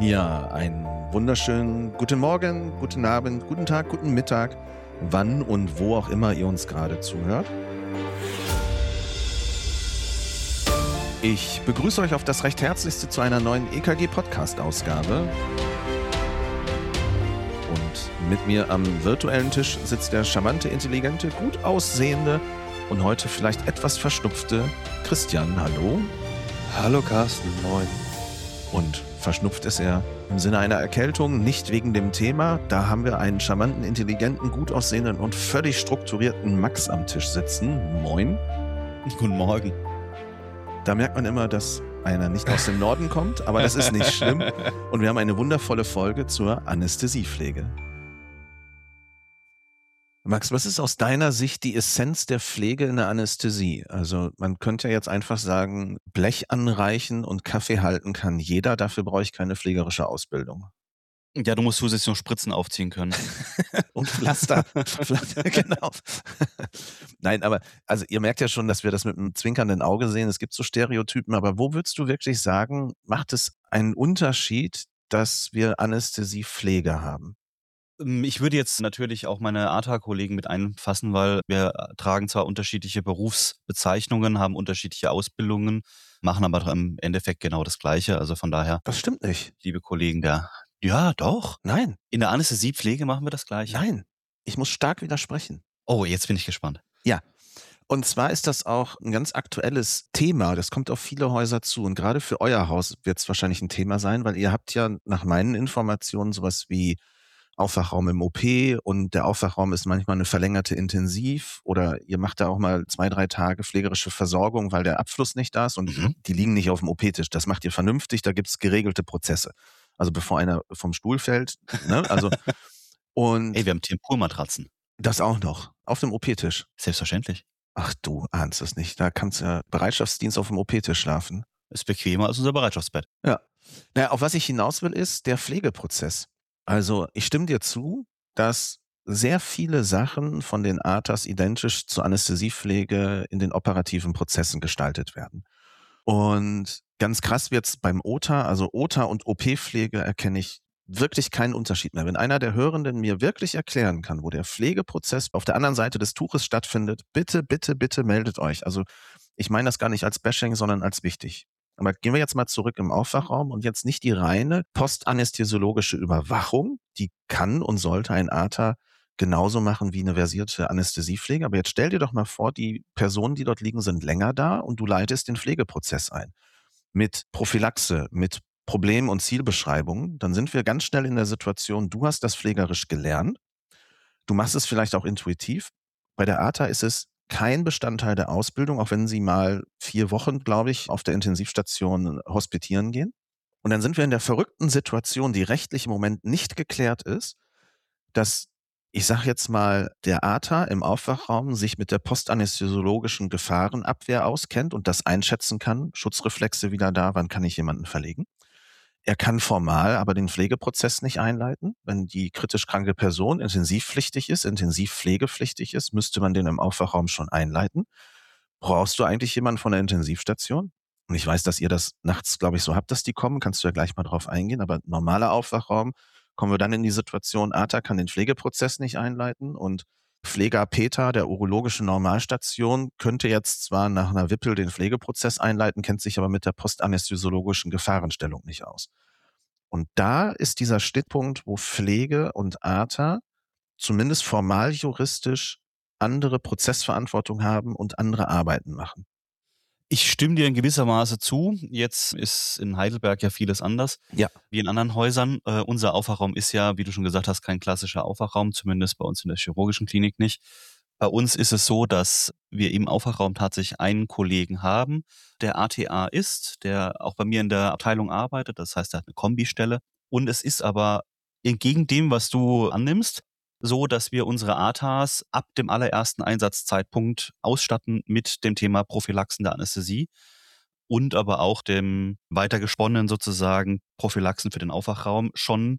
Ja, einen wunderschönen guten Morgen, guten Abend, guten Tag, guten Mittag, wann und wo auch immer ihr uns gerade zuhört. Ich begrüße euch auf das recht herzlichste zu einer neuen EKG-Podcast-Ausgabe. Und mit mir am virtuellen Tisch sitzt der charmante, intelligente, gut aussehende und heute vielleicht etwas verschnupfte Christian. Hallo. Hallo Carsten, moin. Und verschnupft ist er im Sinne einer Erkältung, nicht wegen dem Thema. Da haben wir einen charmanten, intelligenten, gut aussehenden und völlig strukturierten Max am Tisch sitzen. Moin. Guten Morgen. Da merkt man immer, dass einer nicht aus dem Norden kommt, aber das ist nicht schlimm. Und wir haben eine wundervolle Folge zur Anästhesiepflege. Max, was ist aus deiner Sicht die Essenz der Pflege in der Anästhesie? Also man könnte ja jetzt einfach sagen, Blech anreichen und Kaffee halten kann jeder, dafür brauche ich keine pflegerische Ausbildung. Ja, du musst zusätzlich noch Spritzen aufziehen können. Und Pflaster. Genau. Nein, aber also ihr merkt ja schon, dass wir das mit einem zwinkernden Auge sehen. Es gibt so Stereotypen, aber wo würdest du wirklich sagen, macht es einen Unterschied, dass wir Anästhesiepflege haben? Ich würde jetzt natürlich auch meine ATA-Kollegen mit einfassen, weil wir tragen zwar unterschiedliche Berufsbezeichnungen, haben unterschiedliche Ausbildungen, machen aber im Endeffekt genau das Gleiche. Also von daher, Das stimmt nicht. liebe Kollegen, ja, doch. Nein, In der Anästhesiepflege machen wir das Gleiche. nein. Ich muss stark widersprechen. Oh, jetzt bin ich gespannt. Ja. Und zwar ist das auch ein ganz aktuelles Thema. Das kommt auf viele Häuser zu. Und gerade für euer Haus wird es wahrscheinlich ein Thema sein, weil ihr habt ja nach meinen Informationen sowas wie Aufwachraum im OP und der Aufwachraum ist manchmal eine verlängerte Intensiv oder ihr macht da auch mal 2-3 Tage pflegerische Versorgung, weil der Abfluss nicht da ist und die liegen nicht auf dem OP-Tisch. Das macht ihr vernünftig, da gibt's geregelte Prozesse. Also bevor einer vom Stuhl fällt, ne? Also und Ey, wir haben Tempurmatratzen. das auch noch auf dem OP-Tisch. Selbstverständlich. Ach, du ahnst es nicht. Da kannst du ja Bereitschaftsdienst auf dem OP-Tisch schlafen. Ist bequemer als unser Bereitschaftsbett. Ja. Naja, auf was ich hinaus will, ist der Pflegeprozess. Also ich stimme dir zu, dass sehr viele Sachen von den ATAs identisch zur Anästhesiepflege in den operativen Prozessen gestaltet werden. Und ganz krass wird's beim OTA, also OTA und OP-Pflege erkenne ich wirklich keinen Unterschied mehr. Wenn einer der Hörenden mir wirklich erklären kann, wo der Pflegeprozess auf der anderen Seite des Tuches stattfindet, bitte, bitte, bitte meldet euch. Also ich meine das gar nicht als Bashing, sondern als wichtig. Aber gehen wir jetzt mal zurück im Aufwachraum und jetzt nicht die reine postanästhesiologische Überwachung. Die kann und sollte ein ATA genauso machen wie eine versierte Anästhesiepflege. Aber jetzt stell dir doch mal vor, die Personen, die dort liegen, sind länger da und du leitest den Pflegeprozess ein. Mit Prophylaxe, mit Problem- und Zielbeschreibungen. Dann sind wir ganz schnell in der Situation, du hast das pflegerisch gelernt. Du machst es vielleicht auch intuitiv. Bei der ATA ist es kein Bestandteil der Ausbildung, auch wenn sie mal 4 Wochen, glaube ich, auf der Intensivstation hospitieren gehen. Und dann sind wir in der verrückten Situation, die rechtlich im Moment nicht geklärt ist, dass, ich sage jetzt mal, der ATA im Aufwachraum sich mit der postanästhesiologischen Gefahrenabwehr auskennt und das einschätzen kann. Schutzreflexe wieder da, wann kann ich jemanden verlegen? Er kann formal aber den Pflegeprozess nicht einleiten. Wenn die kritisch kranke Person intensivpflichtig ist, intensivpflegepflichtig ist, müsste man den im Aufwachraum schon einleiten. Brauchst du eigentlich jemanden von der Intensivstation? Und ich weiß, dass ihr das nachts, glaube ich, so habt, dass die kommen. Kannst du ja gleich mal drauf eingehen. Aber normaler Aufwachraum, kommen wir dann in die Situation, ATA kann den Pflegeprozess nicht einleiten und Pfleger Peter der urologischen Normalstation könnte jetzt zwar nach einer Wippel den Pflegeprozess einleiten, kennt sich aber mit der postanästhesiologischen Gefahrenstellung nicht aus. Und da ist dieser Schnittpunkt, wo Pflege und ATA zumindest formal juristisch andere Prozessverantwortung haben und andere Arbeiten machen. Ich stimme dir in gewisser Maße zu. Jetzt ist in Heidelberg ja vieles anders, Ja. wie in anderen Häusern. Unser Aufwachraum ist ja, wie du schon gesagt hast, kein klassischer Aufwachraum, zumindest bei uns in der chirurgischen Klinik nicht. Bei uns ist es so, dass wir im Aufwachraum tatsächlich einen Kollegen haben, der ATA ist, der auch bei mir in der Abteilung arbeitet. Das heißt, er hat eine Kombistelle. Und es ist aber entgegen dem, was du annimmst, so, dass wir unsere ATAs ab dem allerersten Einsatzzeitpunkt ausstatten mit dem Thema Prophylaxen der Anästhesie und aber auch dem weitergesponnenen sozusagen Prophylaxen für den Aufwachraum schon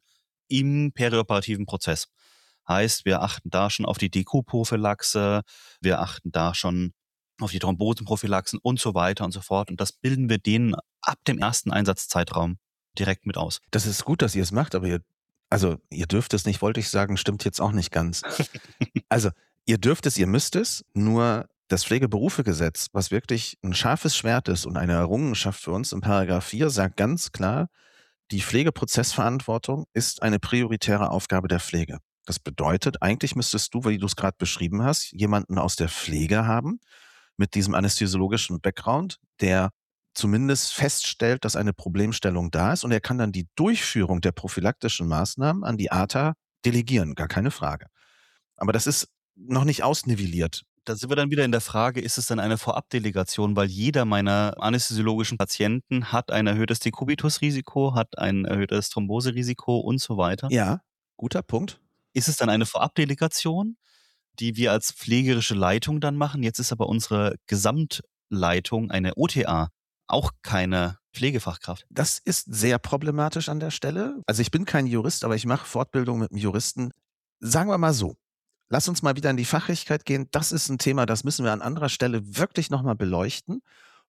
im perioperativen Prozess. Heißt, wir achten da schon auf die Dekuprophylaxe, wir achten da schon auf die Thrombosenprophylaxen und so weiter und so fort. Und das bilden wir denen ab dem ersten Einsatzzeitraum direkt mit aus. Das ist gut, dass ihr es macht, aber ihr dürft es nicht, wollte ich sagen, stimmt jetzt auch nicht ganz. Also, ihr dürft es, ihr müsst es, nur das Pflegeberufegesetz, was wirklich ein scharfes Schwert ist und eine Errungenschaft für uns, in Paragraph 4 sagt ganz klar, die Pflegeprozessverantwortung ist eine prioritäre Aufgabe der Pflege. Das bedeutet, eigentlich müsstest du, wie du es gerade beschrieben hast, jemanden aus der Pflege haben mit diesem anästhesiologischen Background, der zumindest feststellt, dass eine Problemstellung da ist, und er kann dann die Durchführung der prophylaktischen Maßnahmen an die ATA delegieren, gar keine Frage. Aber das ist noch nicht ausnivelliert. Da sind wir dann wieder in der Frage, ist es dann eine Vorabdelegation, weil jeder meiner anästhesiologischen Patienten hat ein erhöhtes Dekubitusrisiko, hat ein erhöhtes Thromboserisiko und so weiter. Ja, guter Punkt. Ist es dann eine Vorabdelegation, die wir als pflegerische Leitung dann machen? Jetzt ist aber unsere Gesamtleitung eine OTA, auch keine Pflegefachkraft. Das ist sehr problematisch an der Stelle. Also ich bin kein Jurist, aber ich mache Fortbildung mit einem Juristen. Sagen wir mal so, lass uns mal wieder in die Fachlichkeit gehen. Das ist ein Thema, das müssen wir an anderer Stelle wirklich nochmal beleuchten.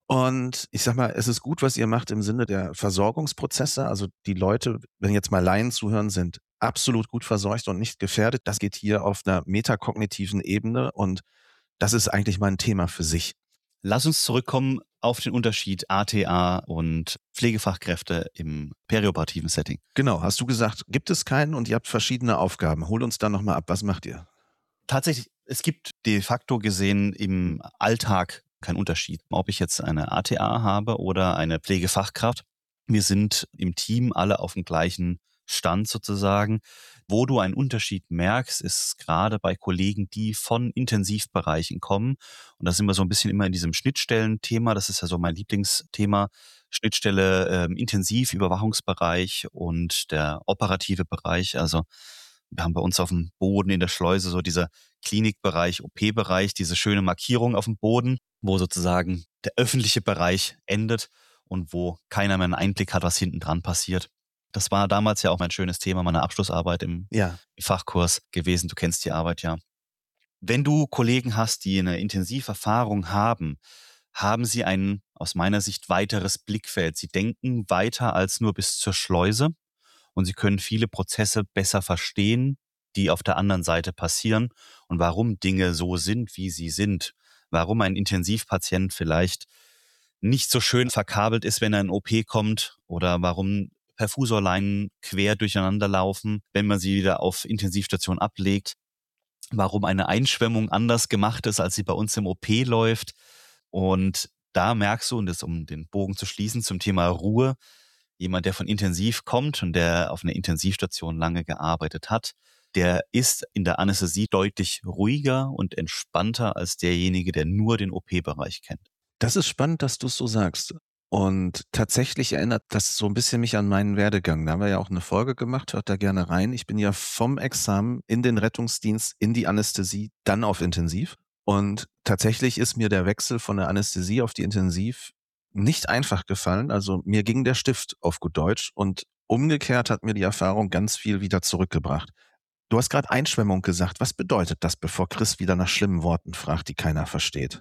Und ich sag mal, es ist gut, was ihr macht im Sinne der Versorgungsprozesse. Also die Leute, wenn jetzt mal Laien zuhören, sind absolut gut versorgt und nicht gefährdet. Das geht hier auf einer metakognitiven Ebene und das ist eigentlich mal ein Thema für sich. Lass uns zurückkommen auf den Unterschied ATA und Pflegefachkräfte im perioperativen Setting. Genau, hast du gesagt, gibt es keinen und ihr habt verschiedene Aufgaben. Hol uns da nochmal ab, was macht ihr? Tatsächlich, es gibt de facto gesehen im Alltag keinen Unterschied, ob ich jetzt eine ATA habe oder eine Pflegefachkraft. Wir sind im Team alle auf dem gleichen Stand sozusagen. Wo du einen Unterschied merkst, ist gerade bei Kollegen, die von Intensivbereichen kommen. Und da sind wir so ein bisschen immer in diesem Schnittstellenthema. Das ist ja so mein Lieblingsthema. Schnittstelle Intensivüberwachungsbereich und der operative Bereich. Also wir haben bei uns auf dem Boden in der Schleuse so dieser Klinikbereich, OP-Bereich, diese schöne Markierung auf dem Boden, wo sozusagen der öffentliche Bereich endet und wo keiner mehr einen Einblick hat, was hinten dran passiert. Das war damals ja auch mein schönes Thema, meine Abschlussarbeit im Fachkurs gewesen. Du kennst die Arbeit ja. Wenn du Kollegen hast, die eine Intensiverfahrung haben, haben sie ein, aus meiner Sicht, weiteres Blickfeld. Sie denken weiter als nur bis zur Schleuse und sie können viele Prozesse besser verstehen, die auf der anderen Seite passieren und warum Dinge so sind, wie sie sind. Warum ein Intensivpatient vielleicht nicht so schön verkabelt ist, wenn er in OP kommt, oder warum Perfusorleinen quer durcheinander laufen, wenn man sie wieder auf Intensivstation ablegt, warum eine Einschwemmung anders gemacht ist, als sie bei uns im OP läuft. Und da merkst du, und das, um den Bogen zu schließen zum Thema Ruhe, jemand, der von Intensiv kommt und der auf einer Intensivstation lange gearbeitet hat, der ist in der Anästhesie deutlich ruhiger und entspannter als derjenige, der nur den OP-Bereich kennt. Das ist spannend, dass du es so sagst. Und tatsächlich erinnert das so ein bisschen mich an meinen Werdegang. Da haben wir ja auch eine Folge gemacht, hört da gerne rein. Ich bin ja vom Examen in den Rettungsdienst, in die Anästhesie, dann auf Intensiv. Und tatsächlich ist mir der Wechsel von der Anästhesie auf die Intensiv nicht einfach gefallen. Also mir ging der Stift auf gut Deutsch und umgekehrt hat mir die Erfahrung ganz viel wieder zurückgebracht. Du hast gerade Einschwemmung gesagt. Was bedeutet das, bevor Chris wieder nach schlimmen Worten fragt, die keiner versteht?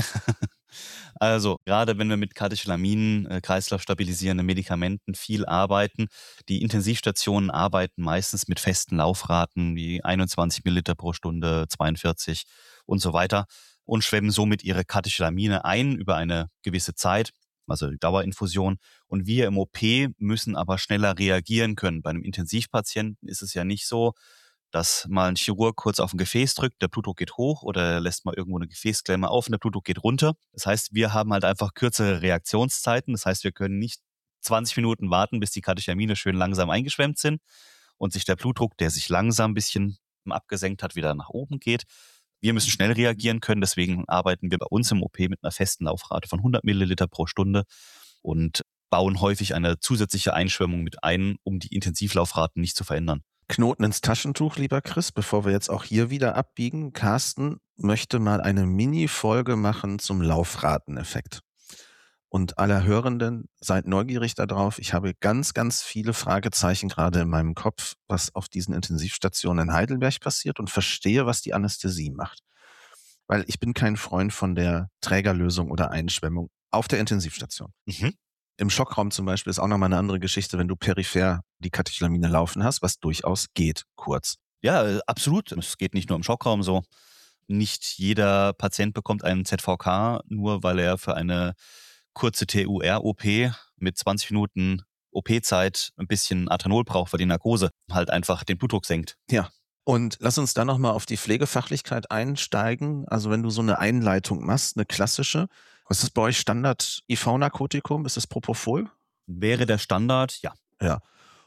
Also, gerade wenn wir mit Katecholaminen, kreislaufstabilisierenden Medikamenten viel arbeiten, die Intensivstationen arbeiten meistens mit festen Laufraten wie 21 Milliliter pro Stunde, 42 und so weiter und schwemmen somit ihre Katecholamine ein über eine gewisse Zeit, also die Dauerinfusion. Und wir im OP müssen aber schneller reagieren können. Bei einem Intensivpatienten ist es ja nicht so, dass mal ein Chirurg kurz auf ein Gefäß drückt, der Blutdruck geht hoch, oder er lässt mal irgendwo eine Gefäßklemme auf und der Blutdruck geht runter. Das heißt, wir haben halt einfach kürzere Reaktionszeiten. Das heißt, wir können nicht 20 Minuten warten, bis die Katecholamine schön langsam eingeschwemmt sind und sich der Blutdruck, der sich langsam ein bisschen abgesenkt hat, wieder nach oben geht. Wir müssen schnell reagieren können, deswegen arbeiten wir bei uns im OP mit einer festen Laufrate von 100 Milliliter pro Stunde und bauen häufig eine zusätzliche Einschwemmung mit ein, um die Intensivlaufraten nicht zu verändern. Knoten ins Taschentuch, lieber Chris, bevor wir jetzt auch hier wieder abbiegen. Carsten möchte mal eine Mini-Folge machen zum Laufrateneffekt. Und alle Hörenden, seid neugierig darauf. Ich habe ganz, ganz viele Fragezeichen gerade in meinem Kopf, was auf diesen Intensivstationen in Heidelberg passiert, und verstehe, was die Anästhesie macht. Weil ich bin kein Freund von der Trägerlösung oder Einschwemmung auf der Intensivstation. Mhm. Im Schockraum zum Beispiel ist auch nochmal eine andere Geschichte, wenn du peripher die Katecholamine laufen hast, was durchaus geht, kurz. Ja, absolut. Es geht nicht nur im Schockraum so. Nicht jeder Patient bekommt einen ZVK, nur weil er für eine kurze TUR-OP mit 20 Minuten OP-Zeit ein bisschen Athanol braucht, weil die Narkose halt einfach den Blutdruck senkt. Ja. Und lass uns dann nochmal auf die Pflegefachlichkeit einsteigen. Also wenn du so eine Einleitung machst, eine klassische, was ist bei euch Standard-IV-Narkotikum? Ist es Propofol? Wäre der Standard, ja. Ja.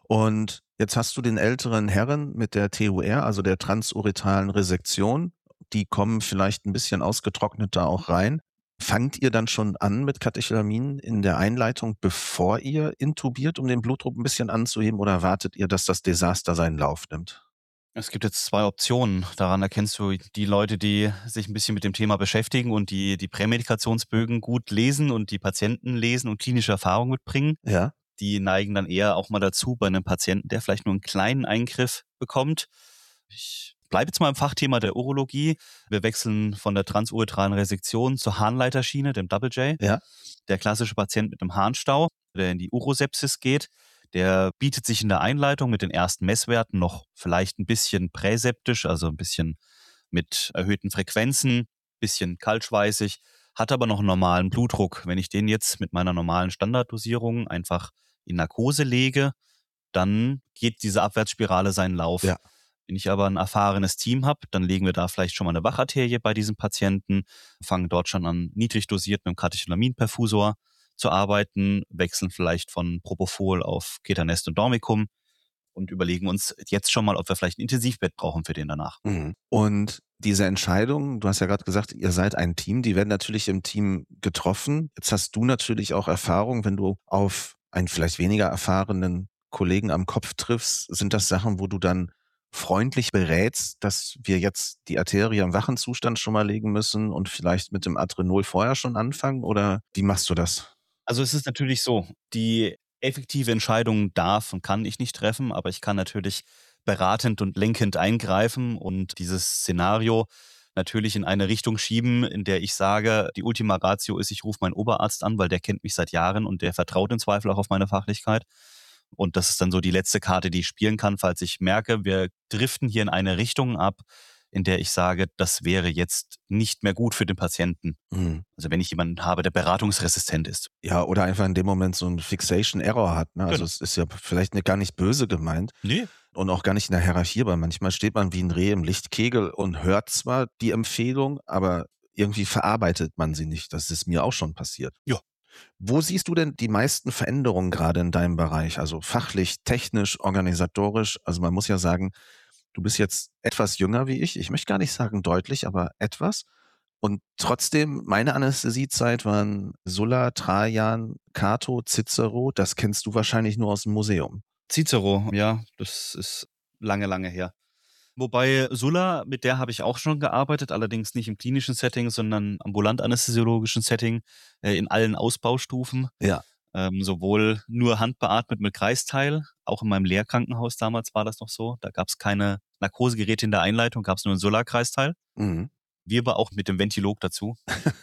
Und jetzt hast du den älteren Herren mit der TUR, also der transuretralen Resektion. Die kommen vielleicht ein bisschen ausgetrockneter auch rein. Fangt ihr dann schon an mit Katecholamin in der Einleitung, bevor ihr intubiert, um den Blutdruck ein bisschen anzuheben, oder wartet ihr, dass das Desaster seinen Lauf nimmt? Es gibt jetzt 2 Optionen. Daran erkennst du die Leute, die sich ein bisschen mit dem Thema beschäftigen und die Prämedikationsbögen gut lesen und die Patienten lesen und klinische Erfahrung mitbringen. Ja. Die neigen dann eher auch mal dazu, bei einem Patienten, der vielleicht nur einen kleinen Eingriff bekommt. Ich bleibe jetzt mal im Fachthema der Urologie. Wir wechseln von der transuretralen Resektion zur Harnleiterschiene, dem Double J. Ja. Der klassische Patient mit einem Harnstau, der in die Urosepsis geht, der bietet sich in der Einleitung mit den ersten Messwerten noch vielleicht ein bisschen präseptisch, also ein bisschen mit erhöhten Frequenzen, bisschen kaltschweißig, hat aber noch einen normalen Blutdruck. Wenn ich den jetzt mit meiner normalen Standarddosierung einfach in Narkose lege, dann geht diese Abwärtsspirale seinen Lauf. Ja. Wenn ich aber ein erfahrenes Team habe, dann legen wir da vielleicht schon mal eine Wacharterie bei diesem Patienten, fangen dort schon an niedrig dosiert mit einem Katecholaminperfusor zu arbeiten, wechseln vielleicht von Propofol auf Ketanest und Dormicum und überlegen uns jetzt schon mal, ob wir vielleicht ein Intensivbett brauchen für den danach. Mhm. Und diese Entscheidung, du hast ja gerade gesagt, ihr seid ein Team, die werden natürlich im Team getroffen. Jetzt hast du natürlich auch Erfahrung, wenn du auf einen vielleicht weniger erfahrenen Kollegen am Kopf triffst, sind das Sachen, wo du dann freundlich berätst, dass wir jetzt die Arterie im wachen Zustand schon mal legen müssen und vielleicht mit dem Adrenol vorher schon anfangen, oder wie machst du das? Also es ist natürlich so, die effektive Entscheidung darf und kann ich nicht treffen, aber ich kann natürlich beratend und lenkend eingreifen und dieses Szenario natürlich in eine Richtung schieben, in der ich sage, die Ultima Ratio ist, ich rufe meinen Oberarzt an, weil der kennt mich seit Jahren und der vertraut im Zweifel auch auf meine Fachlichkeit. Und das ist dann so die letzte Karte, die ich spielen kann, falls ich merke, wir driften hier in eine Richtung ab, in der ich sage, das wäre jetzt nicht mehr gut für den Patienten. Mhm. Also wenn ich jemanden habe, der beratungsresistent ist. Ja, oder einfach in dem Moment so 'n Fixation Error hat, ne? Also, Genau. es ist ja vielleicht gar nicht böse gemeint Nee. und auch gar nicht in der Hierarchie, aber manchmal steht man wie 'n Reh im Lichtkegel und hört zwar die Empfehlung, aber irgendwie verarbeitet man sie nicht. Das ist mir auch schon passiert. Ja. Wo siehst du denn die meisten Veränderungen grade in deinem Bereich? Also, fachlich, technisch, organisatorisch? Also, man muss ja sagen, du bist jetzt etwas jünger wie ich. Ich möchte gar nicht sagen deutlich, aber etwas. Und trotzdem, meine Anästhesiezeit waren Sulla, Trajan, Cato, Cicero. Das kennst du wahrscheinlich nur aus'm Museum. Cicero, ja, das ist lange, lange her. Wobei Sulla, mit der habe ich auch schon gearbeitet, allerdings nicht im klinischen Setting, sondern ambulant anästhesiologischen Setting, in allen Ausbaustufen. Ja. Sowohl nur handbeatmet mit Kreisteil, auch in meinem Lehrkrankenhaus damals war das noch so. Da gab es keine Narkosegeräte in der Einleitung, gab es nur ein Sulla-Kreisteil. Mhm. Wir aber auch mit dem Ventilog dazu.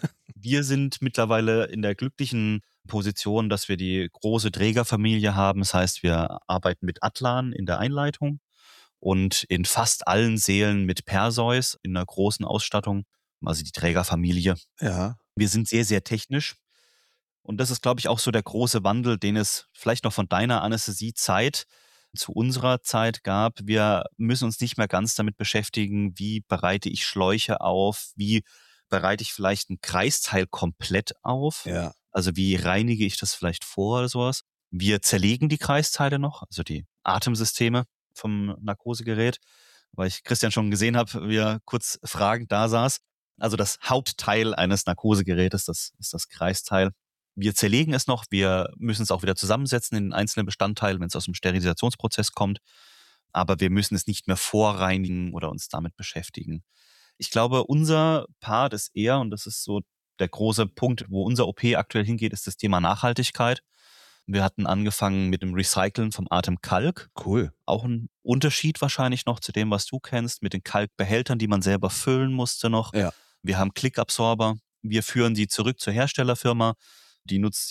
Wir sind mittlerweile in der glücklichen Position, dass wir die große Trägerfamilie haben. Das heißt, wir arbeiten mit Atlan in der Einleitung und in fast allen Sälen mit Perseus in einer großen Ausstattung, also die Trägerfamilie. Ja. Wir sind sehr, sehr technisch. Und das ist, glaube ich, auch so der große Wandel, den es vielleicht noch von deiner Anästhesiezeit zu unserer Zeit gab. Wir müssen uns nicht mehr ganz damit beschäftigen, wie bereite ich Schläuche auf, wie bereite ich vielleicht ein Kreisteil komplett auf, Ja. also wie reinige ich das vielleicht vor oder sowas. Wir zerlegen die Kreisteile noch, also die Atemsysteme vom Narkosegerät, weil ich Christian schon gesehen habe, wie er kurz fragend da saß. Also das Hauptteil eines Narkosegerätes, das ist das Kreisteil. Wir zerlegen es noch, wir müssen es auch wieder zusammensetzen in einzelne Bestandteile, wenn es aus dem Sterilisationsprozess kommt. Aber wir müssen es nicht mehr vorreinigen oder uns damit beschäftigen. Ich glaube, unser Part ist eher, und das ist so der große Punkt, wo unser OP aktuell hingeht, ist das Thema Nachhaltigkeit. Wir hatten angefangen mit dem Recyceln vom Atemkalk. Cool. Auch ein Unterschied wahrscheinlich noch zu dem, was du kennst, mit den Kalkbehältern, die man selber füllen musste noch. Ja. Wir haben Klickabsorber. Wir führen sie zurück zur Herstellerfirma. Die nutzt sie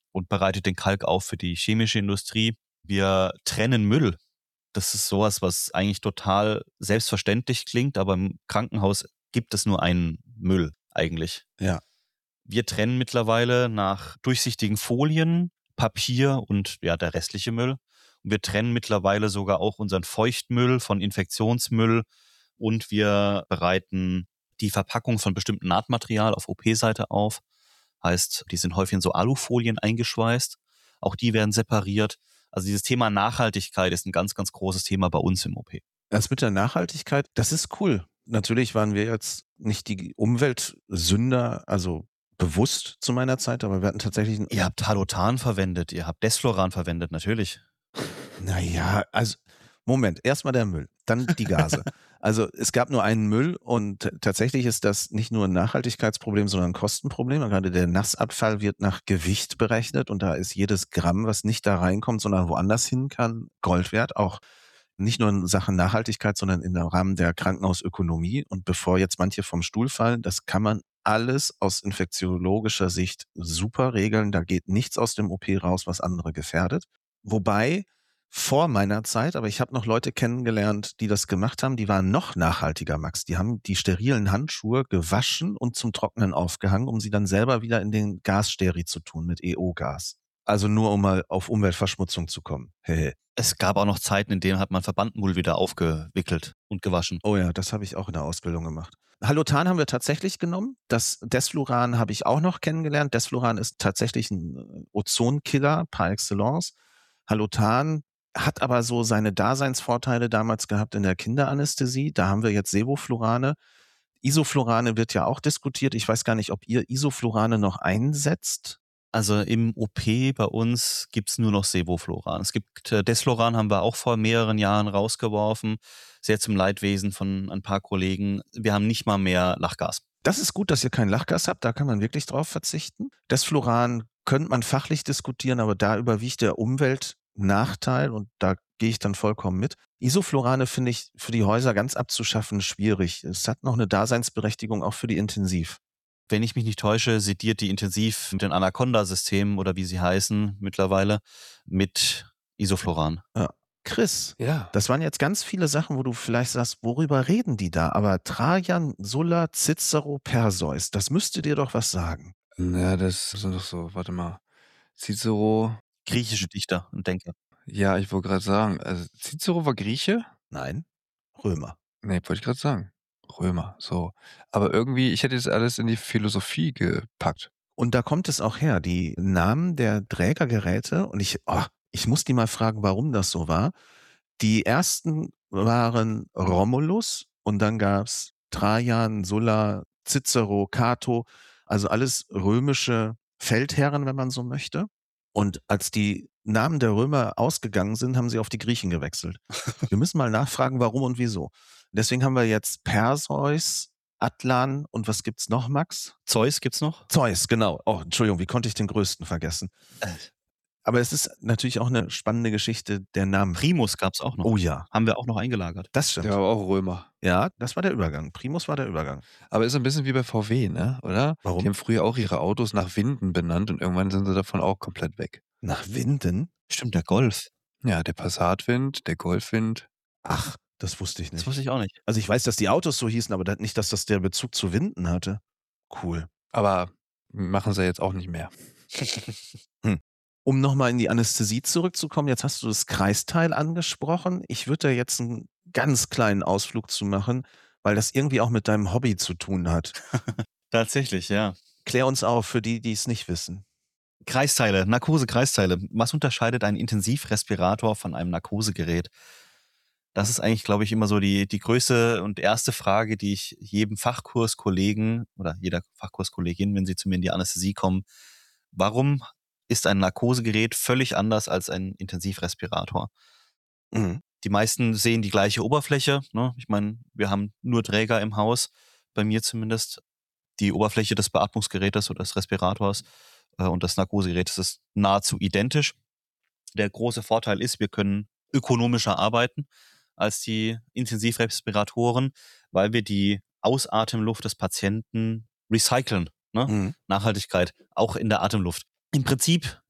und bereitet den Kalk auf für die chemische Industrie. Wir trennen Müll. Das ist sowas, was eigentlich total selbstverständlich klingt, aber im Krankenhaus gibt es nur einen Müll eigentlich. Ja. Wir trennen mittlerweile nach durchsichtigen Folien, Papier und ja, der restliche Müll. Und wir trennen mittlerweile sogar auch unseren Feuchtmüll von Infektionsmüll und wir bereiten die Verpackung von bestimmtem Nahtmaterial auf OP-Seite auf. Heißt, die sind häufig in so Alufolien eingeschweißt. Auch die werden separiert. Also dieses Thema Nachhaltigkeit ist ein ganz, ganz großes Thema bei uns im OP. Das mit der Nachhaltigkeit, das ist cool. Natürlich waren wir jetzt nicht die Umweltsünder, also bewusst zu meiner Zeit, aber wir hatten tatsächlich Ihr habt Halotan verwendet, ihr habt Desfloran verwendet, natürlich. naja, also Moment, erstmal der Müll, dann die Gase. Also es gab nur einen Müll und tatsächlich ist das nicht nur ein Nachhaltigkeitsproblem, sondern ein Kostenproblem. Gerade der Nassabfall wird nach Gewicht berechnet und da ist jedes Gramm, was nicht da reinkommt, sondern woanders hin kann, Gold wert. Auch nicht nur in Sachen Nachhaltigkeit, sondern im Rahmen der Krankenhausökonomie. Und bevor jetzt manche vom Stuhl fallen, das kann man alles aus infektiologischer Sicht super regeln. Da geht nichts aus dem OP raus, was andere gefährdet. Wobei vor meiner Zeit, aber ich habe noch Leute kennengelernt, die das gemacht haben, die waren noch nachhaltiger, Max. Die haben die sterilen Handschuhe gewaschen und zum Trocknen aufgehangen, um sie dann selber wieder in den Gassteri zu tun mit EO-Gas. Also nur um mal auf Umweltverschmutzung zu kommen. Hehe. Es gab auch noch Zeiten, in denen hat man Verbandmull wieder aufgewickelt und gewaschen. Oh ja, das habe ich auch in der Ausbildung gemacht. Halotan haben wir tatsächlich genommen. Das Desfluran habe ich auch noch kennengelernt. Desfluran ist tatsächlich ein Ozonkiller par excellence. Halotan hat aber so seine Daseinsvorteile damals gehabt in der Kinderanästhesie. Da haben wir jetzt Sevoflurane. Isoflurane wird ja auch diskutiert. Ich weiß gar nicht, ob ihr Isoflurane noch einsetzt. Also im OP bei uns gibt's nur noch Sevofluran. Es gibt Desfluran, haben wir auch vor mehreren Jahren rausgeworfen. Sehr zum Leidwesen von ein paar Kollegen. Wir haben nicht mal mehr Lachgas. Das ist gut, dass ihr kein Lachgas habt. Da kann man wirklich drauf verzichten. Desfluran könnte man fachlich diskutieren, aber da überwiegt der Umweltnachteil und da gehe ich dann vollkommen mit. Isoflurane finde ich für die Häuser ganz abzuschaffen schwierig. Es hat noch eine Daseinsberechtigung auch für die Intensiv. Wenn ich mich nicht täusche, sediert die intensiv mit den Anaconda-Systemen oder wie sie heißen mittlerweile mit Isofluran. Ja. Chris, Ja. das waren jetzt ganz viele Sachen, wo du vielleicht sagst, worüber reden die da? Aber Trajan, Sulla, Cicero, Perseus, das müsste dir doch was sagen. Ja, das sind doch so, warte mal. Cicero, Griechische Dichter und Denker. ja, ich wollte gerade sagen, also Cicero war Grieche? Nein, Römer. Nee, wollte ich gerade sagen. Römer, so. Aber irgendwie, ich hätte das alles in die Philosophie gepackt. Und da kommt es auch her, die Namen der Trägergeräte, und ich muss die mal fragen, warum das so war. Die ersten waren Romulus und dann gab's Trajan, Sulla, Cicero, Cato, also alles römische Feldherren, wenn man so möchte. Und als die Namen der Römer ausgegangen sind, haben sie auf die Griechen gewechselt. Wir müssen mal nachfragen, warum und wieso. Deswegen haben wir jetzt Perseus, Atlan und was gibt's noch, Max? Zeus gibt's noch? Zeus, genau. Oh, Entschuldigung, wie konnte ich den größten vergessen? Aber es ist natürlich auch eine spannende Geschichte der Namen. Primus gab's auch noch. Oh ja, Haben wir auch noch eingelagert. das stimmt. Der war auch Römer. Ja, das war der Übergang. Primus war der Übergang. Aber ist ein bisschen wie bei VW, ne? Oder? Warum? Die haben früher auch ihre Autos nach Winden benannt und irgendwann sind sie davon auch komplett weg. Nach Winden? Stimmt, der Golf. Ja, der Passatwind, der Golfwind. Ach, das wusste ich Das nicht. wusste ich auch nicht. Also ich weiß, dass die Autos so hießen, aber nicht, dass das der Bezug zu Winden hatte. Cool. Aber machen sie jetzt auch nicht mehr. Um nochmal in die Anästhesie zurückzukommen, jetzt hast du das Kreisteil angesprochen. Ich würde da jetzt einen ganz kleinen Ausflug zu machen, weil das irgendwie auch mit deinem Hobby zu tun hat. Tatsächlich, ja. Klär uns auf für die, die es nicht wissen. Kreisteile, Narkose-Kreisteile. Was unterscheidet ein Intensivrespirator von einem Narkosegerät? Das ist eigentlich, glaube ich, immer so die größte und erste Frage, die ich jedem Fachkurskollegen oder jeder Fachkurskollegin, wenn sie zu mir in die Anästhesie kommen, warum ist ein Narkosegerät völlig anders als ein Intensivrespirator? Mhm. Die meisten sehen die gleiche Oberfläche. Ne? Ich meine, wir haben nur Träger im Haus, bei mir zumindest. Die Oberfläche des Beatmungsgerätes oder des Respirators und des Narkosegerätes ist nahezu identisch. Der große Vorteil ist, wir können ökonomischer arbeiten als die Intensivrespiratoren, weil wir die Ausatemluft des Patienten recyceln. Ne? Mhm. Nachhaltigkeit, auch in der Atemluft. Im Prinzip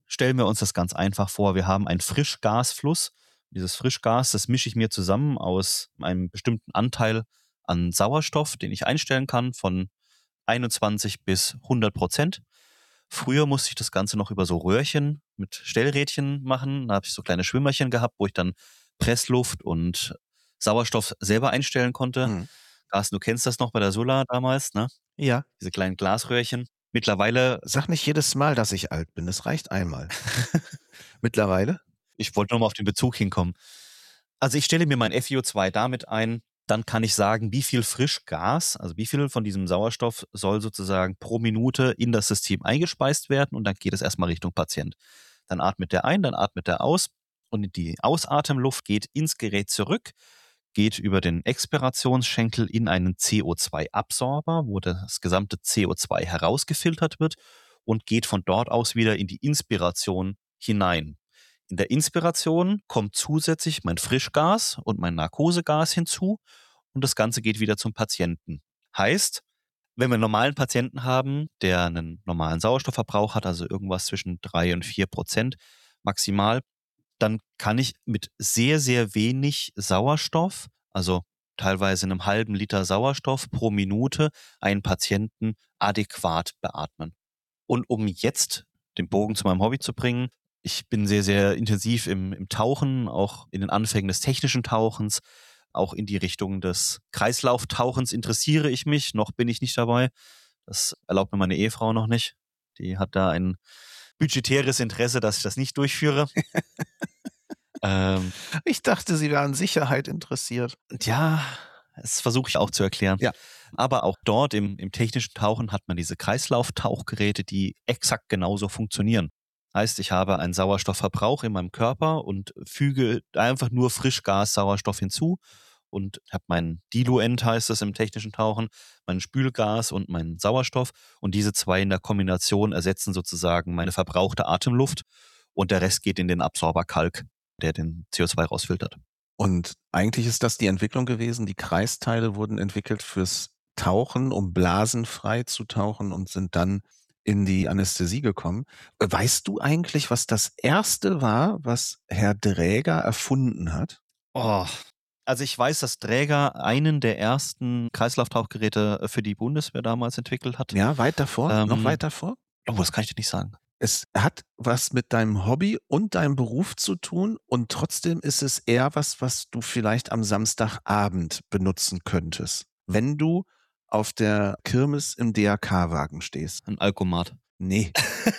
stellen wir uns das ganz einfach vor. Wir haben einen Frischgasfluss. Dieses Frischgas, das mische ich mir zusammen aus einem bestimmten Anteil an Sauerstoff, den ich einstellen kann, von 21 bis 100%. Früher musste ich das Ganze noch über so Röhrchen mit Stellrädchen machen. Da habe ich so kleine Schwimmerchen gehabt, wo ich dann Pressluft und Sauerstoff selber einstellen konnte. Hm. Carsten, du kennst das noch bei der Solar damals, ne? Ja. Diese kleinen Glasröhrchen. Mittlerweile, Sag nicht jedes Mal, dass ich alt bin. Es reicht einmal. Mittlerweile? ich wollte nochmal auf den Bezug hinkommen. Also ich stelle mir mein FiO2 damit ein, dann kann ich sagen, wie viel Frischgas, also wie viel von diesem Sauerstoff soll sozusagen pro Minute in das System eingespeist werden und dann geht es erstmal Richtung Patient. Dann atmet der ein, dann atmet der aus und die Ausatemluft geht ins Gerät zurück, geht über den Exspirationsschenkel in einen CO2-Absorber, wo das gesamte CO2 herausgefiltert wird und geht von dort aus wieder in die Inspiration hinein. In der Inspiration kommt zusätzlich mein Frischgas und mein Narkosegas hinzu und das Ganze geht wieder zum Patienten. Heißt, wenn wir einen normalen Patienten haben, der einen normalen Sauerstoffverbrauch hat, also irgendwas zwischen 3 und 4% maximal, dann kann ich mit sehr, sehr wenig Sauerstoff, also teilweise einem halben Liter Sauerstoff pro Minute, einen Patienten adäquat beatmen. Und um jetzt den Bogen zu meinem Hobby zu bringen, ich bin sehr, sehr intensiv im Tauchen, auch in den Anfängen des technischen Tauchens, auch in die Richtung des Kreislauftauchens interessiere ich mich. Noch bin ich nicht dabei. Das erlaubt mir meine Ehefrau noch nicht. Die hat da ein budgetäres Interesse, dass ich das nicht durchführe. Ich dachte, Sie wären an Sicherheit interessiert. Ja, das versuche ich auch zu erklären. Ja. Aber auch dort im technischen Tauchen hat man diese Kreislauftauchgeräte, die exakt genauso funktionieren. Heißt, ich habe einen Sauerstoffverbrauch in meinem Körper und füge einfach nur Frischgas, Sauerstoff hinzu und habe mein Diluent, heißt es im technischen Tauchen, mein Spülgas und meinen Sauerstoff. Und diese zwei in der Kombination ersetzen sozusagen meine verbrauchte Atemluft und der Rest geht in den Absorberkalk, der den CO2 rausfiltert. Und eigentlich ist das die Entwicklung gewesen. Die Kreisteile wurden entwickelt fürs Tauchen, um blasenfrei zu tauchen und sind dann in die Anästhesie gekommen. Weißt du eigentlich, was das erste war, was Herr Dräger erfunden hat? Oh, also ich weiß, dass Dräger einen der ersten Kreislauftauchgeräte für die Bundeswehr damals entwickelt hat. Ja, weit davor? Noch weit davor? Oh, das kann ich dir nicht sagen. Es hat was mit deinem Hobby und deinem Beruf zu tun und trotzdem ist es eher was du vielleicht am Samstagabend benutzen könntest, wenn du auf der Kirmes im DRK-Wagen stehst. Ein Alkomat. Nee.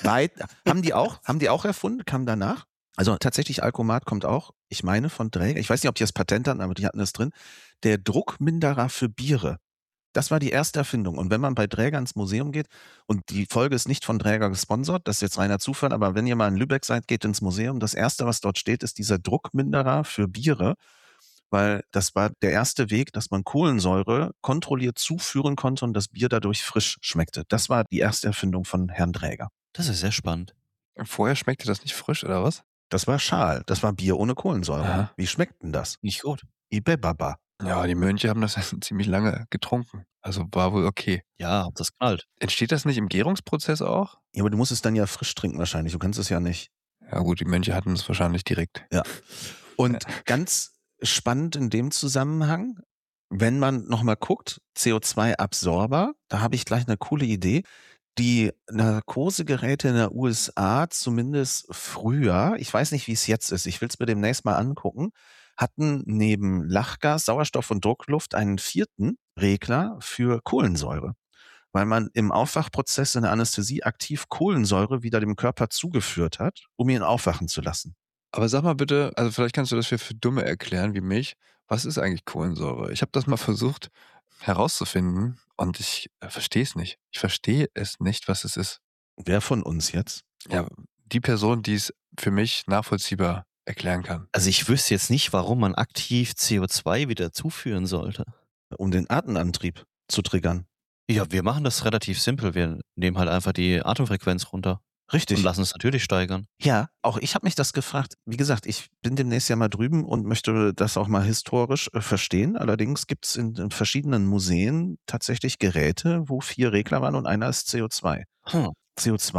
Haben die auch erfunden? Kam danach? Also tatsächlich Alkomat kommt auch, ich meine von Dräger. Ich weiß nicht, ob die das Patent hatten, aber die hatten es drin. Der Druckminderer für Biere. Das war die erste Erfindung. Und wenn man bei Dräger ins Museum geht, und die Folge ist nicht von Dräger gesponsert, das ist jetzt reiner Zufall, aber wenn ihr mal in Lübeck seid, geht ins Museum. Das erste, was dort steht, ist dieser Druckminderer für Biere, weil das war der erste Weg, dass man Kohlensäure kontrolliert zuführen konnte und das Bier dadurch frisch schmeckte. Das war die erste Erfindung von Herrn Dräger. Das ist sehr spannend. Vorher schmeckte das nicht frisch, oder was? Das war Schal. Das war Bier ohne Kohlensäure. Aha. Wie schmeckt denn das? Nicht gut. Ibebaba. Ja, die Mönche haben das ziemlich lange getrunken. Also war wohl okay. Ja, ob das knallt. Entsteht das nicht im Gärungsprozess auch? Ja, aber du musst es dann ja frisch trinken wahrscheinlich. Du kannst es ja nicht. Ja gut, die Mönche hatten es wahrscheinlich direkt. Ja. Und ganz spannend in dem Zusammenhang, wenn man nochmal guckt, CO2-Absorber, da habe ich gleich eine coole Idee. Die Narkosegeräte in der USA, zumindest früher, ich weiß nicht, wie es jetzt ist, ich will es mir demnächst mal angucken, hatten neben Lachgas, Sauerstoff und Druckluft einen vierten Regler für Kohlensäure, weil man im Aufwachprozess in der Anästhesie aktiv Kohlensäure wieder dem Körper zugeführt hat, um ihn aufwachen zu lassen. Aber sag mal bitte, also vielleicht kannst du das für Dumme erklären wie mich. Was ist eigentlich Kohlensäure? Ich habe das mal versucht herauszufinden und ich verstehe es nicht. Ich verstehe es nicht, was es ist. Wer von uns jetzt? Ja, die Person, die es für mich nachvollziehbar erklären kann. Also ich wüsste jetzt nicht, warum man aktiv CO2 wieder zuführen sollte. Um den Atemantrieb zu triggern. Ja, wir machen das relativ simpel. Wir nehmen halt einfach die Atemfrequenz runter Richtig. und lassen es natürlich steigern. Ja, auch ich habe mich das gefragt. Wie gesagt, ich bin demnächst ja mal drüben und möchte das auch mal historisch verstehen. Allerdings gibt es in verschiedenen Museen tatsächlich Geräte, wo 4 Regler waren und einer ist CO2. CO2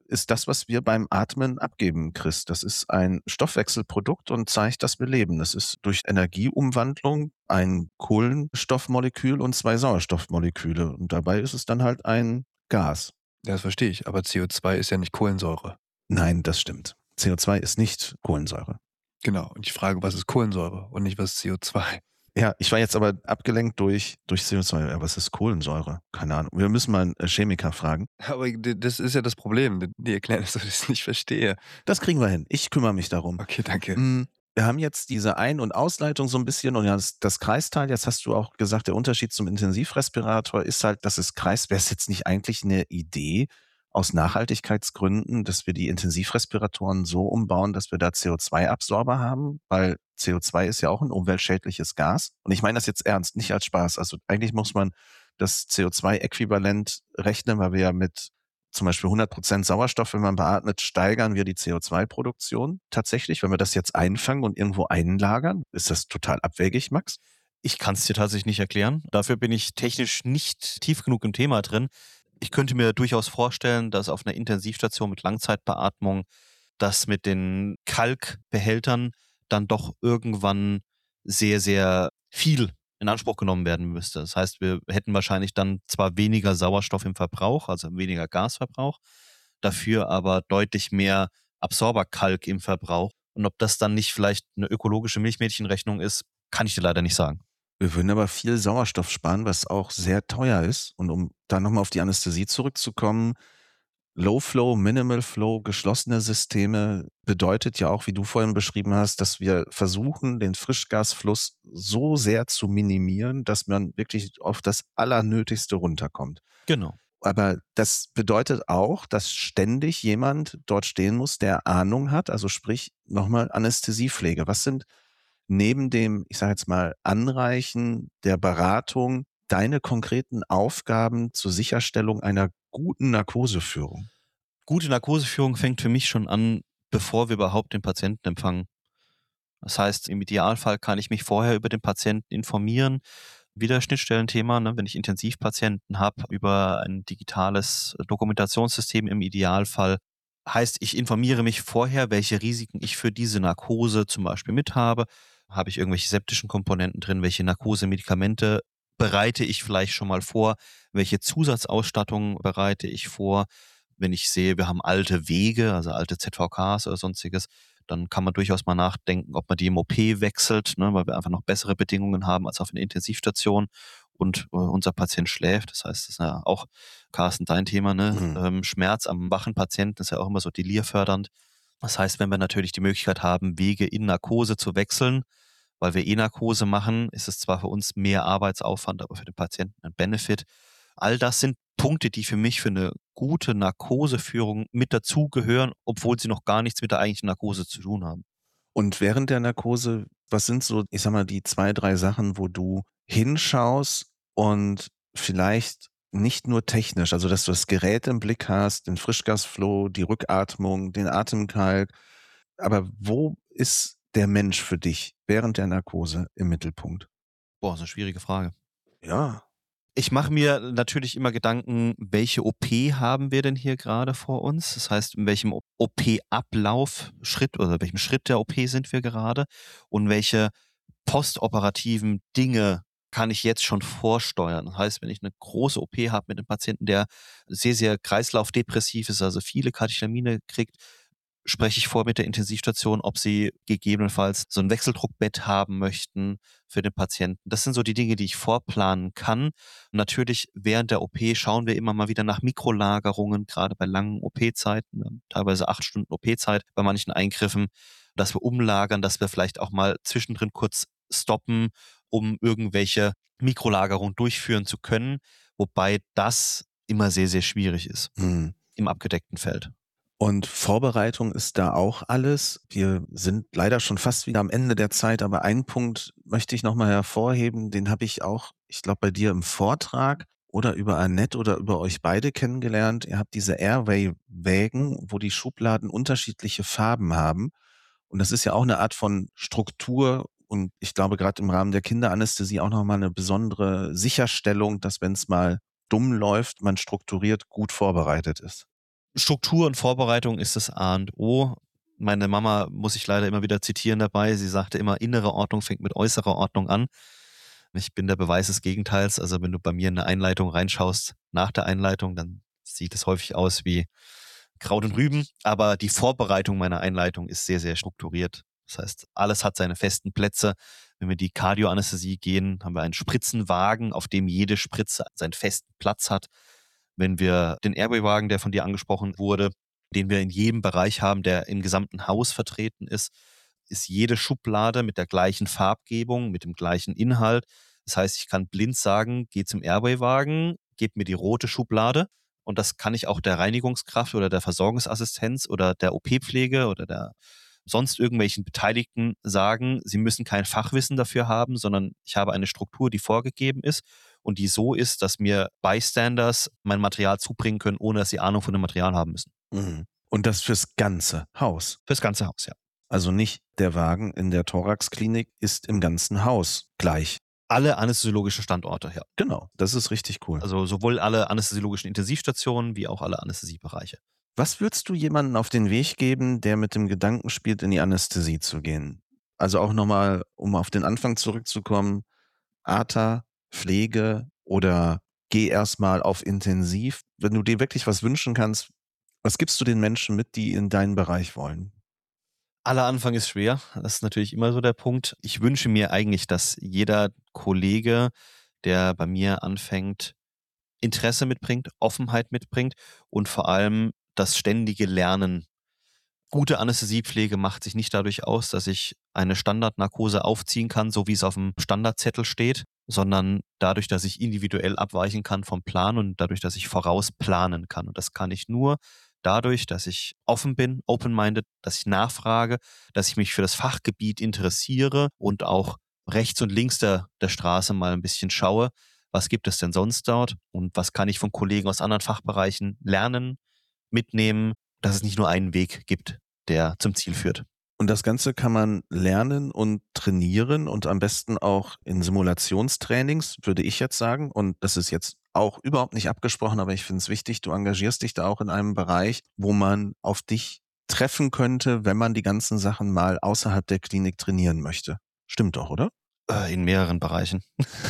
ist das, was wir beim Atmen abgeben, Chris. Das ist ein Stoffwechselprodukt und zeigt, dass wir leben. Das ist durch Energieumwandlung ein Kohlenstoffmolekül und 2 Sauerstoffmoleküle. Und dabei ist es dann halt ein Gas. Ja, das verstehe ich, aber CO2 ist ja nicht Kohlensäure. Nein, das stimmt. CO2 ist nicht Kohlensäure. Genau, und ich frage, was ist Kohlensäure und nicht, was ist CO2? Ja, ich war jetzt aber abgelenkt durch CO2. Ja, was ist Kohlensäure? Keine Ahnung. Wir müssen mal einen Chemiker fragen. Aber das ist ja das Problem. Die erklären, dass ich das nicht verstehe. Das kriegen wir hin. Ich kümmere mich darum. Okay, danke. Wir haben jetzt diese Ein- und Ausleitung so ein bisschen und ja, das Kreisteil, jetzt hast du auch gesagt, der Unterschied zum Intensivrespirator ist halt, dass es kreist. Wäre es jetzt nicht eigentlich eine Idee aus Nachhaltigkeitsgründen, dass wir die Intensivrespiratoren so umbauen, dass wir da CO2-Absorber haben? Weil CO2 ist ja auch ein umweltschädliches Gas. Und ich meine das jetzt ernst, nicht als Spaß. Also eigentlich muss man das CO2-Äquivalent rechnen, weil wir ja mit zum Beispiel 100% Sauerstoff, wenn man beatmet, steigern wir die CO2-Produktion tatsächlich. Wenn wir das jetzt einfangen und irgendwo einlagern, ist das total abwegig, Max? Ich kann es dir tatsächlich nicht erklären. Dafür bin ich technisch nicht tief genug im Thema drin. Ich könnte mir durchaus vorstellen, dass auf einer Intensivstation mit Langzeitbeatmung das mit den Kalkbehältern dann doch irgendwann sehr, sehr viel in Anspruch genommen werden müsste. Das heißt, wir hätten wahrscheinlich dann zwar weniger Sauerstoff im Verbrauch, also weniger Gasverbrauch, dafür aber deutlich mehr Absorberkalk im Verbrauch. Und ob das dann nicht vielleicht eine ökologische Milchmädchenrechnung ist, kann ich dir leider nicht sagen. Wir würden aber viel Sauerstoff sparen, was auch sehr teuer ist. Und um da nochmal auf die Anästhesie zurückzukommen, Low Flow, Minimal Flow, geschlossene Systeme bedeutet ja auch, wie du vorhin beschrieben hast, dass wir versuchen, den Frischgasfluss so sehr zu minimieren, dass man wirklich auf das Allernötigste runterkommt. Genau. Aber das bedeutet auch, dass ständig jemand dort stehen muss, der Ahnung hat, also sprich nochmal Anästhesiepflege. Was sind neben dem, ich sage jetzt mal, Anreichen der Beratung deine konkreten Aufgaben zur Sicherstellung einer guten Narkoseführung? Gute Narkoseführung fängt für mich schon an, bevor wir überhaupt den Patienten empfangen. Das heißt, im Idealfall kann ich mich vorher über den Patienten informieren. Wieder Schnittstellenthema, ne? Wenn ich Intensivpatienten habe, über ein digitales Dokumentationssystem im Idealfall. Heißt, ich informiere mich vorher, welche Risiken ich für diese Narkose zum Beispiel mit habe. Habe ich irgendwelche septischen Komponenten drin? Welche Narkosemedikamente bereite ich vielleicht schon mal vor? Welche Zusatzausstattung bereite ich vor? Wenn ich sehe, wir haben alte Wege, also alte ZVKs oder sonstiges, dann kann man durchaus mal nachdenken, ob man die im OP wechselt, ne, weil wir einfach noch bessere Bedingungen haben als auf einer Intensivstation und unser Patient schläft. Das heißt, das ist ja auch, Carsten, dein Thema, ne? Schmerz am wachen Patienten ist ja auch immer so delirfördernd. Das heißt, wenn wir natürlich die Möglichkeit haben, Wege in Narkose zu wechseln, weil wir Narkose machen, ist es zwar für uns mehr Arbeitsaufwand, aber für den Patienten ein Benefit. All das sind Punkte, die für mich für eine gute Narkoseführung mit dazugehören, obwohl sie noch gar nichts mit der eigentlichen Narkose zu tun haben. Und während der Narkose, was sind so, ich sag mal, die 2, 3 Sachen, wo du hinschaust und vielleicht nicht nur technisch, also dass du das Gerät im Blick hast, den Frischgasflow, die Rückatmung, den Atemkalk, aber wo ist der Mensch für dich während der Narkose im Mittelpunkt? Boah, ist eine schwierige Frage. Ja. Ich mache mir natürlich immer Gedanken, welche OP haben wir denn hier gerade vor uns? Das heißt, in welchem OP-Ablauf-Schritt oder welchem Schritt der OP sind wir gerade und welche postoperativen Dinge kann ich jetzt schon vorsteuern? Das heißt, wenn ich eine große OP habe mit einem Patienten, der sehr, sehr kreislaufdepressiv ist, also viele Katecholamine kriegt, spreche ich vor mit der Intensivstation, ob sie gegebenenfalls so ein Wechseldruckbett haben möchten für den Patienten. Das sind so die Dinge, die ich vorplanen kann. Und natürlich während der OP schauen wir immer mal wieder nach Mikrolagerungen, gerade bei langen OP-Zeiten, teilweise 8 Stunden OP-Zeit bei manchen Eingriffen, dass wir umlagern, dass wir vielleicht auch mal zwischendrin kurz stoppen, um irgendwelche Mikrolagerungen durchführen zu können, wobei das immer sehr, sehr schwierig ist im abgedeckten Feld. Und Vorbereitung ist da auch alles. Wir sind leider schon fast wieder am Ende der Zeit, aber einen Punkt möchte ich nochmal hervorheben, den habe ich auch, ich glaube, bei dir im Vortrag oder über Annette oder über euch beide kennengelernt. Ihr habt diese Airway-Wägen, wo die Schubladen unterschiedliche Farben haben. Und das ist ja auch eine Art von Struktur und ich glaube gerade im Rahmen der Kinderanästhesie auch nochmal eine besondere Sicherstellung, dass wenn es mal dumm läuft, man strukturiert gut vorbereitet ist. Struktur und Vorbereitung ist das A und O. Meine Mama muss ich leider immer wieder zitieren dabei. Sie sagte immer, innere Ordnung fängt mit äußerer Ordnung an. Ich bin der Beweis des Gegenteils. Also wenn du bei mir in eine Einleitung reinschaust, nach der Einleitung, dann sieht es häufig aus wie Kraut und Rüben. Aber die Vorbereitung meiner Einleitung ist sehr, sehr strukturiert. Das heißt, alles hat seine festen Plätze. Wenn wir die Kardioanästhesie gehen, haben wir einen Spritzenwagen, auf dem jede Spritze seinen festen Platz hat. Wenn wir den Airway-Wagen, der von dir angesprochen wurde, den wir in jedem Bereich haben, der im gesamten Haus vertreten ist jede Schublade mit der gleichen Farbgebung, mit dem gleichen Inhalt. Das heißt, ich kann blind sagen, geh zum Airway-Wagen, gib mir die rote Schublade und das kann ich auch der Reinigungskraft oder der Versorgungsassistenz oder der OP-Pflege oder der sonst irgendwelchen Beteiligten sagen. Sie müssen kein Fachwissen dafür haben, sondern ich habe eine Struktur, die vorgegeben ist und die so ist, dass mir Bystanders mein Material zubringen können, ohne dass sie Ahnung von dem Material haben müssen. Mhm. Und das fürs ganze Haus? Fürs ganze Haus, ja. Also nicht der Wagen in der Thoraxklinik ist im ganzen Haus gleich. Alle anästhesiologischen Standorte, ja. Genau, das ist richtig cool. Also sowohl alle anästhesiologischen Intensivstationen wie auch alle Anästhesiebereiche. Was würdest du jemandem auf den Weg geben, der mit dem Gedanken spielt, in die Anästhesie zu gehen? Also auch nochmal, um auf den Anfang zurückzukommen, ATA, Pflege oder geh erstmal auf Intensiv. Wenn du dir wirklich was wünschen kannst, was gibst du den Menschen mit, die in deinen Bereich wollen? Aller Anfang ist schwer. Das ist natürlich immer so der Punkt. Ich wünsche mir eigentlich, dass jeder Kollege, der bei mir anfängt, Interesse mitbringt, Offenheit mitbringt und vor allem das ständige Lernen. Gute Anästhesiepflege macht sich nicht dadurch aus, dass ich eine Standardnarkose aufziehen kann, so wie es auf dem Standardzettel steht, sondern dadurch, dass ich individuell abweichen kann vom Plan und dadurch, dass ich vorausplanen kann. Und das kann ich nur dadurch, dass ich offen bin, open-minded, dass ich nachfrage, dass ich mich für das Fachgebiet interessiere und auch rechts und links der Straße mal ein bisschen schaue, was gibt es denn sonst dort und was kann ich von Kollegen aus anderen Fachbereichen lernen, mitnehmen, dass es nicht nur einen Weg gibt, der zum Ziel führt. Und das Ganze kann man lernen und trainieren und am besten auch in Simulationstrainings, würde ich jetzt sagen. Und das ist jetzt auch überhaupt nicht abgesprochen, aber ich finde es wichtig, du engagierst dich da auch in einem Bereich, wo man auf dich treffen könnte, wenn man die ganzen Sachen mal außerhalb der Klinik trainieren möchte. Stimmt doch, oder? In mehreren Bereichen.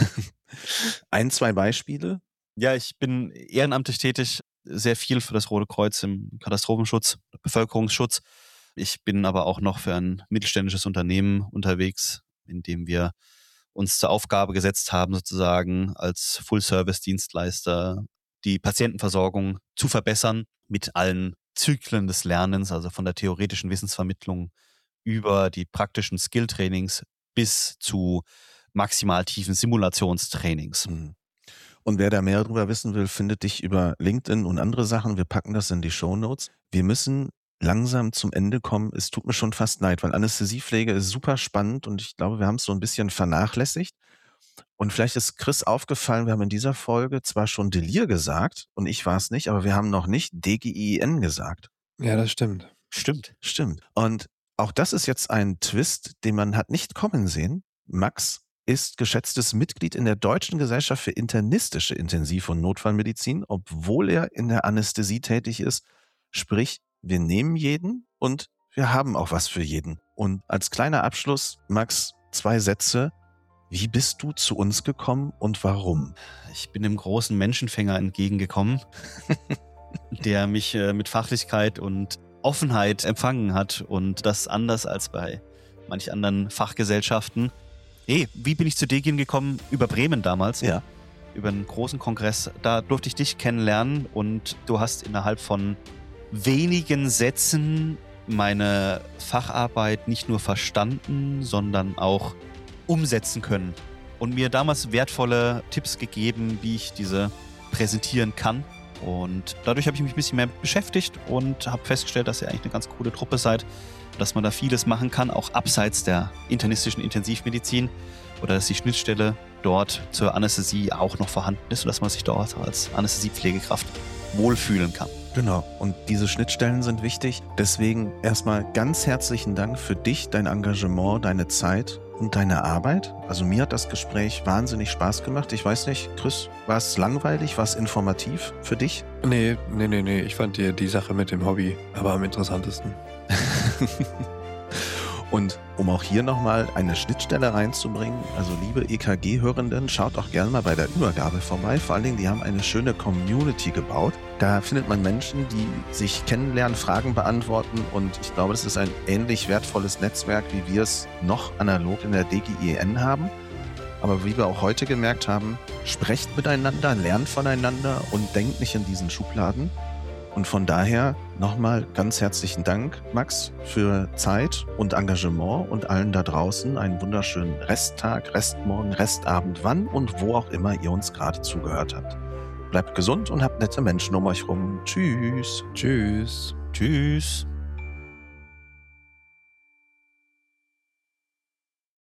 1, 2 Beispiele? Ja, ich bin ehrenamtlich tätig, sehr viel für das Rote Kreuz im Katastrophenschutz, Bevölkerungsschutz. Ich bin aber auch noch für ein mittelständisches Unternehmen unterwegs, in dem wir uns zur Aufgabe gesetzt haben, sozusagen als Full-Service-Dienstleister die Patientenversorgung zu verbessern mit allen Zyklen des Lernens, also von der theoretischen Wissensvermittlung über die praktischen Skill-Trainings bis zu maximal tiefen Simulationstrainings. Und wer da mehr darüber wissen will, findet dich über LinkedIn und andere Sachen. Wir packen das in die Shownotes. Wir müssen langsam zum Ende kommen. Es tut mir schon fast leid, weil Anästhesiepflege ist super spannend und ich glaube, wir haben es so ein bisschen vernachlässigt. Und vielleicht ist Chris aufgefallen, wir haben in dieser Folge zwar schon Delir gesagt und ich war es nicht, aber wir haben noch nicht DGIN gesagt. Ja, das stimmt. Stimmt. Und auch das ist jetzt ein Twist, den man hat nicht kommen sehen. Max ist geschätztes Mitglied in der Deutschen Gesellschaft für internistische Intensiv- und Notfallmedizin, obwohl er in der Anästhesie tätig ist. Sprich, wir nehmen jeden und wir haben auch was für jeden. Und als kleiner Abschluss, Max, 2 Sätze. Wie bist du zu uns gekommen und warum? Ich bin dem großen Menschenfänger entgegengekommen, der mich mit Fachlichkeit und Offenheit empfangen hat und das anders als bei manch anderen Fachgesellschaften. Wie bin ich zu DGIN gekommen? Über Bremen damals. Ja. Über einen großen Kongress. Da durfte ich dich kennenlernen und du hast innerhalb von wenigen Sätzen meine Facharbeit nicht nur verstanden, sondern auch umsetzen können. Und mir damals wertvolle Tipps gegeben, wie ich diese präsentieren kann. Und dadurch habe ich mich ein bisschen mehr beschäftigt und habe festgestellt, dass ihr eigentlich eine ganz coole Truppe seid, dass man da vieles machen kann, auch abseits der internistischen Intensivmedizin oder dass die Schnittstelle dort zur Anästhesie auch noch vorhanden ist und dass man sich dort als Anästhesiepflegekraft wohlfühlen kann. Genau, und diese Schnittstellen sind wichtig. Deswegen erstmal ganz herzlichen Dank für dich, dein Engagement, deine Zeit und deine Arbeit. Also mir hat das Gespräch wahnsinnig Spaß gemacht. Ich weiß nicht, Chris, war es langweilig, war es informativ für dich? Nee. Ich fand die Sache mit dem Hobby aber am interessantesten. Und um auch hier nochmal eine Schnittstelle reinzubringen, also liebe EKG-Hörenden, schaut auch gerne mal bei der Übergabe vorbei. Vor allen Dingen, die haben eine schöne Community gebaut. Da findet man Menschen, die sich kennenlernen, Fragen beantworten und ich glaube, das ist ein ähnlich wertvolles Netzwerk, wie wir es noch analog in der DGIN haben. Aber wie wir auch heute gemerkt haben, sprecht miteinander, lernt voneinander und denkt nicht in diesen Schubladen. Und von daher nochmal ganz herzlichen Dank, Max, für Zeit und Engagement und allen da draußen einen wunderschönen Resttag, Restmorgen, Restabend, wann und wo auch immer ihr uns gerade zugehört habt. Bleibt gesund und habt nette Menschen um euch rum. Tschüss. Tschüss. Tschüss.